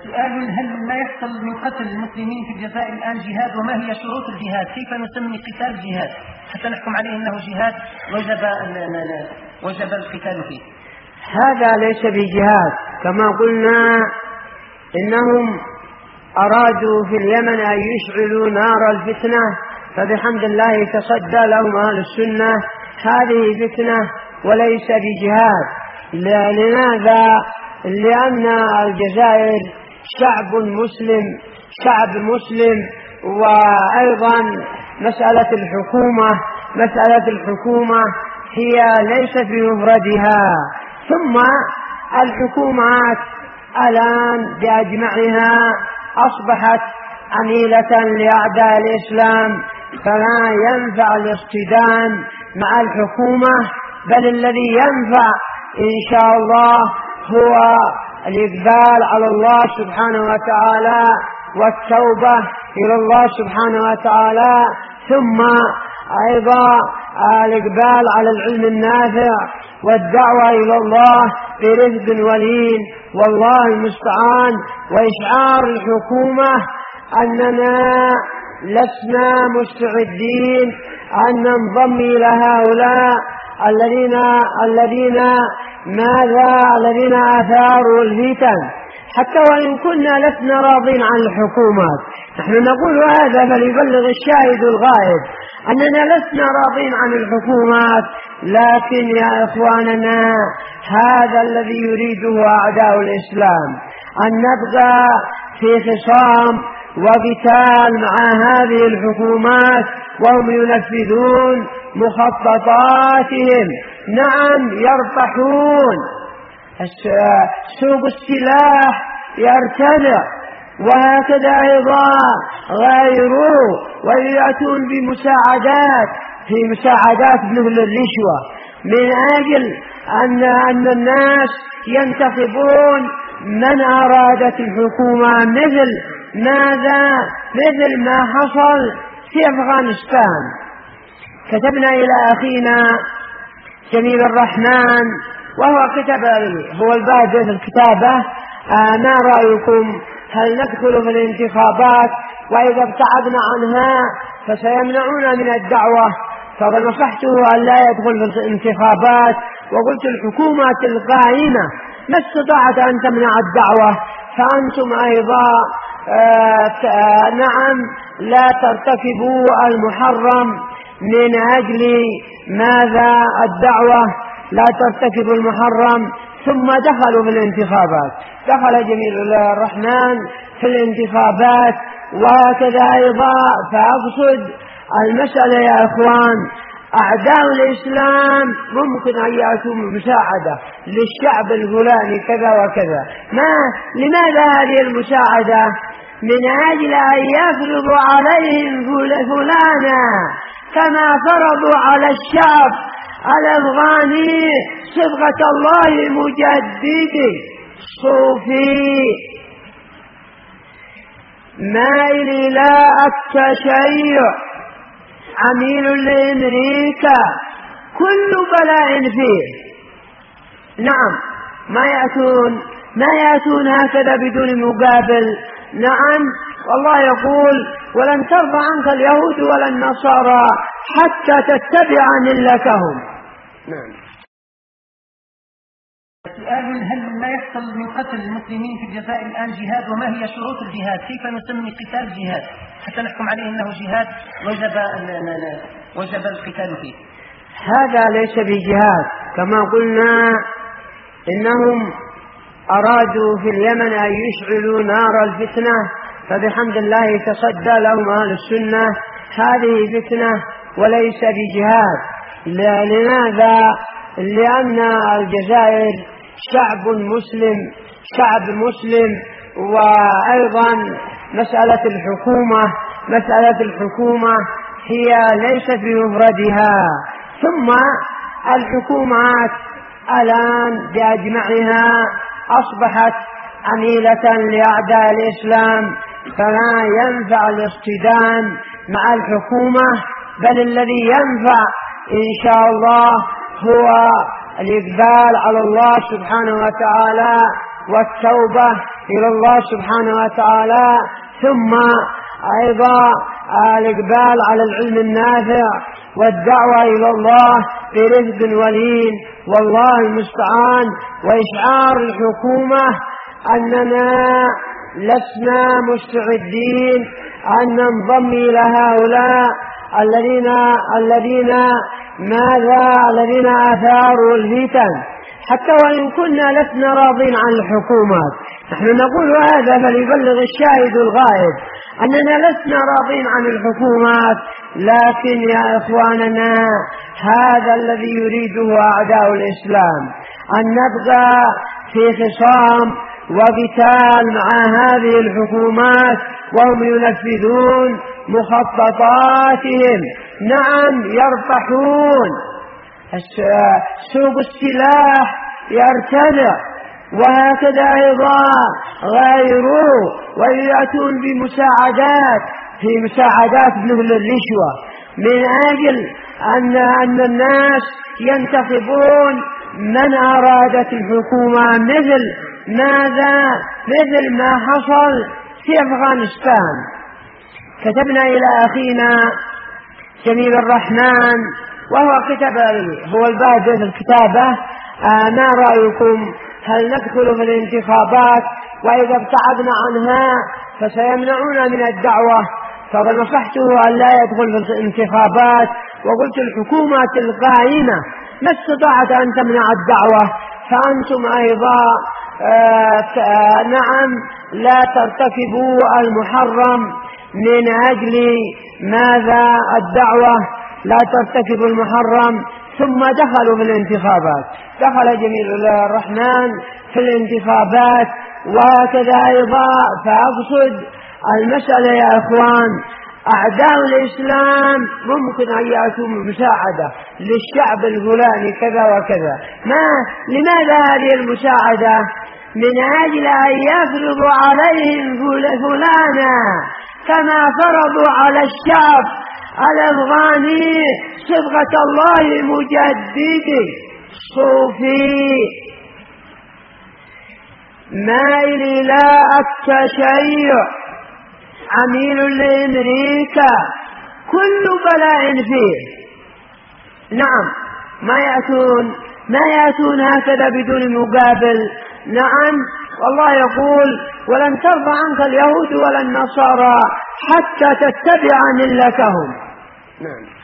سؤال: هل ما يحصل من قتل المسلمين في الجزائر الآن جهاد؟ وما هي شروط الجهاد؟ كيف نسمي قتال جهاد حتى نحكم عليه أنه جهاد وجب القتال فيه؟ هذا ليس بجهاد. كما قلنا إنهم أرادوا في اليمن أن يشعلوا نار الفتنة، فبحمد الله تصدى لهم أهل السنة. هذه فتنة وليس بجهاد. لماذا؟ لأن الجزائر شعب مسلم، وأيضا مسألة الحكومة هي ليست بمفردها. ثم الحكومات الآن بأجمعها أصبحت عميلة لأعداء الإسلام، فلا ينفع الاصطدام مع الحكومة، بل الذي ينفع إن شاء الله هو الإقبال على الله سبحانه وتعالى والتوبة إلى الله سبحانه وتعالى، ثم أيضا الإقبال على العلم النافع والدعوة إلى الله برفد ولين، والله المستعان. وإشعار الحكومة أننا لسنا مستعدين أن ننضم إلى هؤلاء الذين أثاروا الفتن، حتى وإن كنا لسنا راضين عن الحكومات. نحن نقول هذا فليبلغ الشاهد الغائب أننا لسنا راضين عن الحكومات، لكن يا إخواننا هذا الذي يريده أعداء الإسلام، أن نبقى في خصام وقتال مع هذه الحكومات وهم ينفذون مخططاتهم. نعم يربحون، سوق السلاح يرتفع، وهكذا أيضا غيره، ويأتون بمساعدات مثل الرشوة، من أجل أن الناس ينتخبون من أرادت الحكومة، مثل ما حصل في أفغانستان. كتبنا إلى أخينا جميل الرحمن، وهو هو البادئ في الكتابة: ما رأيكم؟ هل ندخل في الانتخابات؟ وإذا ابتعدنا عنها فسيمنعون من الدعوة. فنصحته أن لا يدخل في الانتخابات، وقلت الحكومة القائمة ما استطاعت أن تمنع الدعوة، فأنتم أيضا نعم لا ترتكبوا المحرم من أجل ماذا الدعوة، لا ترتكبوا المحرم. ثم دخلوا في الانتخابات، دخل جميل الرحمن في الانتخابات، وهكذا أيضا. فأقصد المسألة يا أخوان، أعداء الإسلام ممكن أن يأتوا مساعدة للشعب الفلاني كذا وكذا. لماذا هذه المساعدة؟ من أجل أن يفرضوا عليهم فلانا كما فرضوا على الشعب الأفغاني صبغة الله مجددي صوفي مائل إلى التشيع عميل لأمريكا، كل بلاء فيه. نعم ما يأتون هكذا بدون مقابل. نعم والله يقول: ولن ترضى عنك اليهود ولا النصارى حتى تتبع ملتهم. نعم. سؤال: هل ما يحصل من قتل المسلمين في الجزائر الآن جهاد؟ وما هي شروط الجهاد؟ كيف نسمي قتال جهاد حتى نحكم عليه أنه جهاد وجب القتال فيه؟ هذا ليس بجهاد. كما قلنا إنهم أرادوا في اليمن أن يشعلوا نار الفتنة، فبحمد الله تصدى لهم أهل السنة. هذه فتنة وليس بجهاد. لماذا؟ لأن الجزائر شعب مسلم، وأيضا مسألة الحكومة هي ليست بمفردها. ثم الحكومات الآن بأجمعها أصبحت عميلة لأعداء الإسلام، فلا ينفع الاصطدام مع الحكومة، بل الذي ينفع إن شاء الله هو الإقبال على الله سبحانه وتعالى والتوبة إلى الله سبحانه وتعالى، ثم أيضا الإقبال على العلم النافع والدعوة إلى الله برفق ولين، والله المستعان. وإشعار الحكومة أننا لسنا مستعدين أن ننضم إلى هؤلاء الذين أثاروا الفتن، حتى وإن كنا لسنا راضين عن الحكومات. نحن نقول هذا فليبلغ الشاهد الغائب أننا لسنا راضين عن الحكومات، لكن يا إخواننا هذا الذي يريده أعداء الإسلام، أن نبقى في خصام وقتال مع هذه الحكومات وهم ينفذون مخططاتهم. نعم يربحون، سوق السلاح يرتفع، وهكذا أيضا غيره، ويأتون بمساعدات مثل الرشوة، من أجل أن الناس ينتخبون من أرادت الحكومة، مثل ما حصل في أفغانستان. كتبنا إلى أخينا جميل الرحمن، وهو هو البادئ في الكتابة: ما رأيكم، هل ندخل في الانتخابات؟ وإذا ابتعدنا عنها فسيمنعون من الدعوة. فنصحته أن لا يدخل في الانتخابات، وقلت الحكومة القائمة ما استطاعت أن تمنع الدعوة، فأنتم أيضا نعم لا ترتكبوا المحرم من أجل ماذا الدعوة، لا ترتكبوا المحرم. ثم دخلوا في الانتخابات، دخل جميل الرحمن في الانتخابات، وهكذا أيضا. فأقصد المسألة يا أخوان، أعداء الإسلام ممكن أن يأتوا مساعدة للشعب الفلاني كذا وكذا. لماذا هذه المساعدة؟ من أجل أن يفرضوا عليهم فلانا كما فرضوا على الشعب الأفغاني صبغة الله مجددي صوفي مائل إلى التشيع عميل لأمريكا، كل بلاء فيه. نعم ما يأتون هكذا بدون مقابل. نعم والله يقول: ولن ترضى عنك اليهود ولا النصارى حتى تتبع ملتهم. نعم.